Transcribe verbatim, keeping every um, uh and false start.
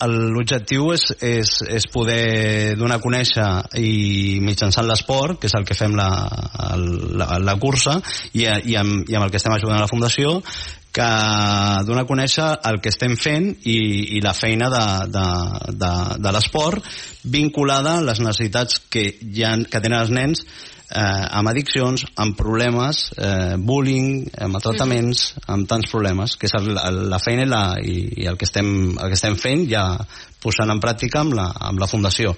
l'objectiu és, és, és poder donar a conèixer i mitjançant l'esport, que és el que fem la, la, la cursa, i, i, amb, i amb el que estem ajudant a la Fundació, que donar a conèixer el que estem fent i, i la feina de, de, de, de l'esport vinculada a les necessitats que, ha, que tenen els nens eh, amb addiccions, amb problemes, eh, bullying, amb maltractaments, amb tants problemes, que és el, la feina i, la, i, i el, que estem, el que estem fent ja posant en pràctica amb la, amb la Fundació.